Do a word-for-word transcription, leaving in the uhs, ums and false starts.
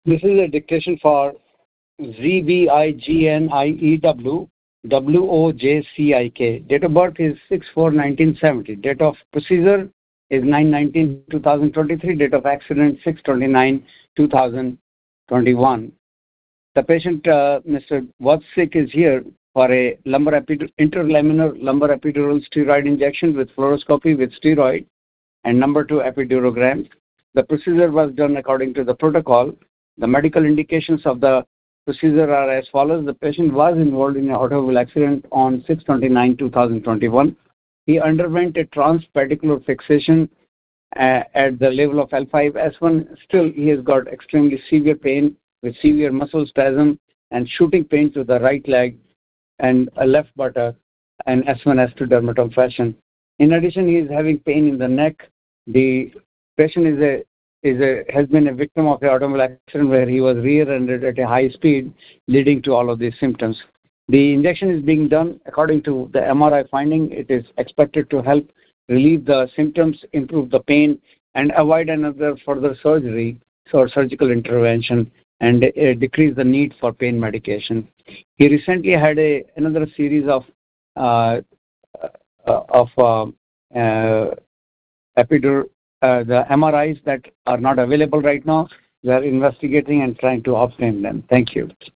This is a dictation for Z B I G N I E W W O J C I K. Date of birth is six four nineteen seventy. Date of procedure is nine nineteen two thousand twenty-three. Date of accident six twenty-nine two thousand twenty-one. The patient, uh, Mister Vatsik, is here for a lumbar epidur- interlaminar lumbar epidural steroid injection with fluoroscopy with steroid and number two epidurogram. The procedure was done according to the protocol. The medical indications of the procedure are as follows. The patient was involved in an automobile accident on six twenty-nine two thousand twenty-one. He underwent a transpedicular fixation uh, at the level of L five S one. Still, he has got extremely severe pain with severe muscle spasm and shooting pain to the right leg and a left buttock and S one S two dermatome fashion. In addition, he is having pain in the neck. The patient is a is a has been a victim of an automobile accident where he was rear-ended at a high speed, leading to all of these symptoms. The injection is being done according to the M R I finding. It is expected to help relieve the symptoms, improve the pain, and avoid another further surgery or surgical intervention, and uh, decrease the need for pain medication. He recently had a another series of uh, uh, of uh, uh, epidur uh, the M R Is that are not available right now. We are investigating and trying to obtain them. Thank you.